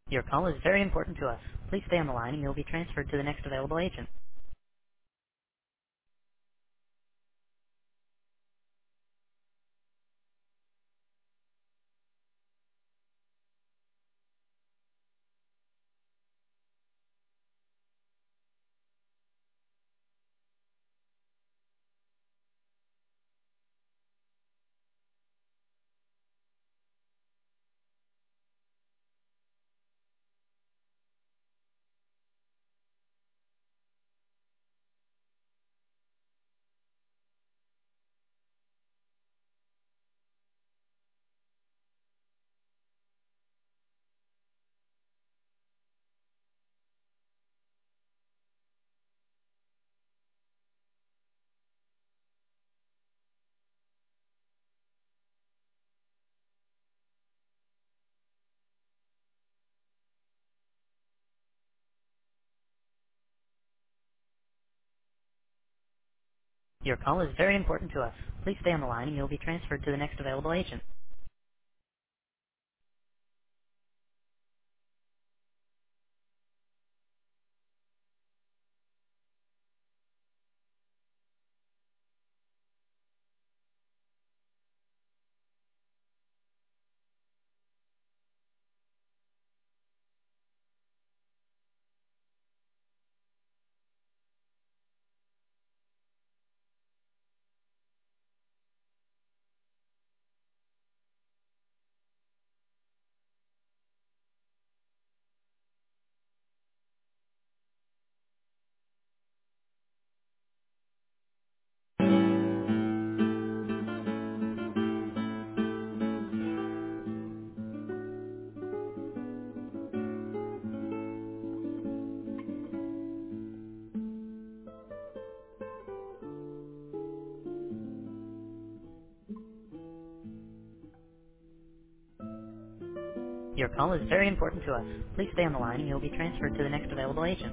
Your call is very important to us. Please stay on the line and you'll be transferred to the next available agent. Your call is very important to us. Please stay on the line and you'll be transferred to the next available agent. Your call is very important to us. Please stay on the line and you'll be transferred to the next available agent.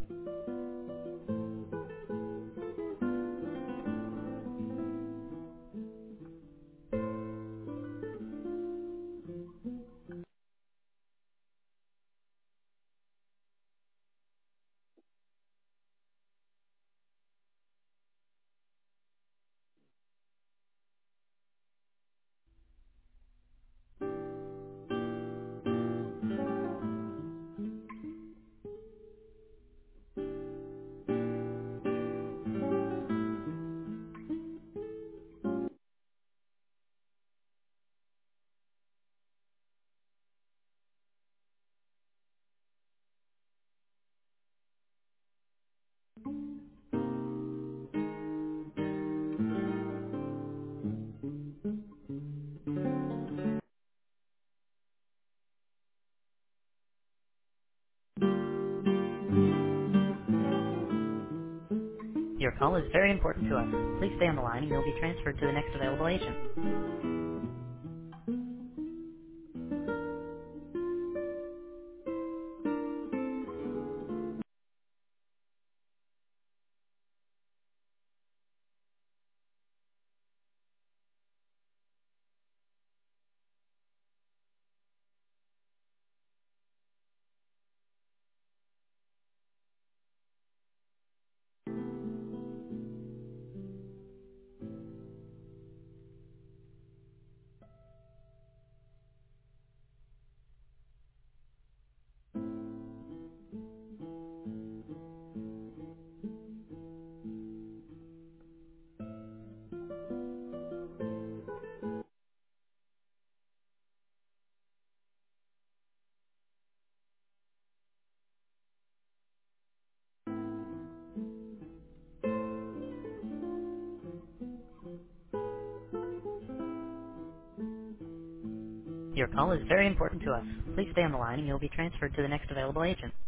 Your call is very important to us. Please stay on the line and you'll be transferred to the next available agent. Your call is very important to us. Please stay on the line and you'll be transferred to the next available agent.